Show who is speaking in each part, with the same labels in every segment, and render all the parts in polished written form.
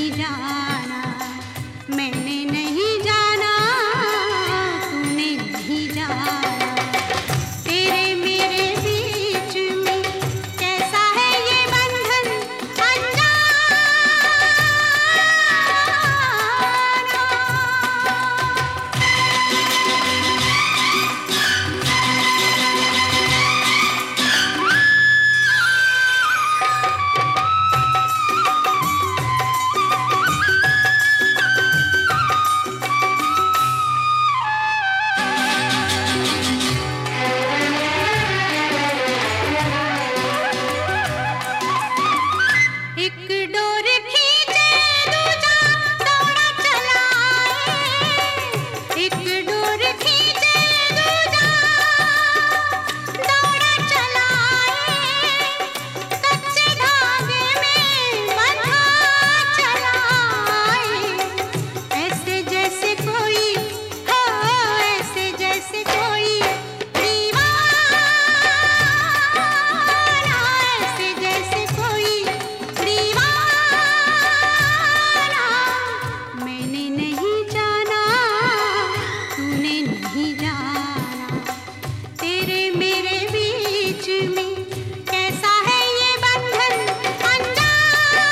Speaker 1: नहीं जाना, मैंने नहीं जाना, तूने नहीं जाना। तेरे मेरे बीच में कैसा है ये बंधन अनजाना। एक डोर खींचे दूजा दौड़ा चला आए, एक डोर खींचे दूजा दौड़ा चला आए, कच्चे धागे में बंधा चला आए। ऐसे जैसे कोई हो, ऐसे जैसे कोई दीवाना, ऐसे जैसे कोई दीवाना। मैंने नहीं जाना, तूने नहीं जाना। तेरे मेरे बीच में कैसा है ये बंधन अनजाना।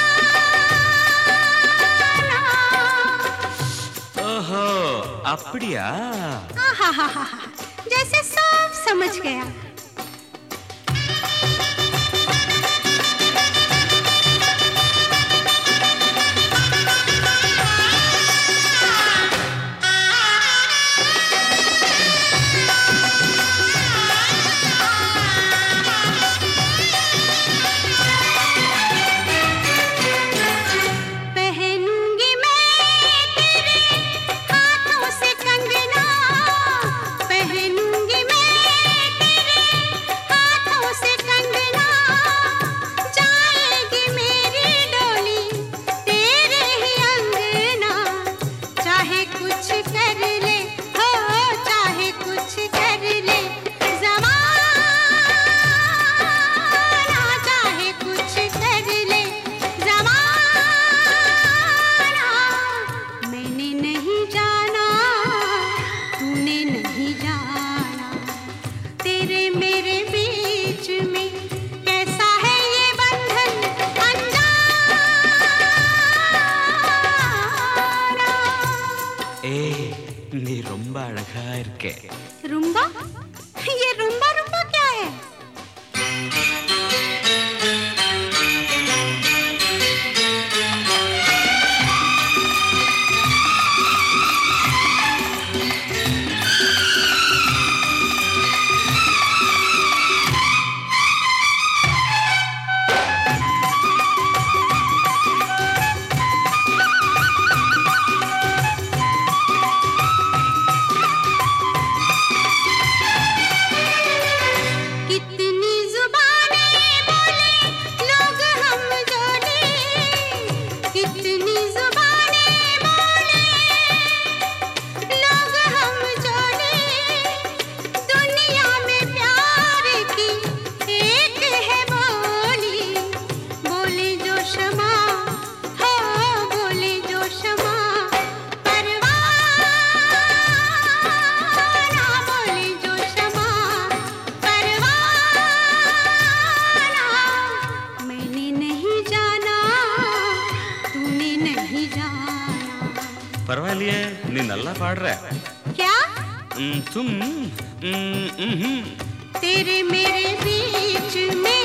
Speaker 2: ओहो அப்படியா?
Speaker 1: आहाहाहा, जैसे सब समझ गया। पहनूंगी मैं तेरे हाथों से कंगना, पहनूंगी मैं तेरे हाथों से कंगना। जाएगी मेरी डोली तेरे ही अंगना, चाहे कुछ कर ले हो, चाहे कुछ कर ले ज़माना, चाहे कुछ कर ले ज़माना। मैंने नहीं जाना, तूने नहीं जाना। तेरे मेरे बीच में कैसा है ये बंधन अनजाना।
Speaker 2: ஏய் நீ ரொம்ப அழகா இருக்க.
Speaker 1: रुम्बा? ये रुम्बा रुम्बा क्या है? कितनी जुबानें बोले लोग हम जोड़े, कितनी जुबानें बोले लोग हम जोड़े। दुनिया में प्यार की एक है बोली, बोले जो शमा हो, बोले जो शमा परवाना, बोले जो शमा परवाना। मैंने नहीं जाना, तूने नहीं जाना।
Speaker 2: பரவாயில்லையே நீ நல்லா பாடுற.
Speaker 1: क्या?
Speaker 2: तुम
Speaker 1: तेरे मेरे बीच में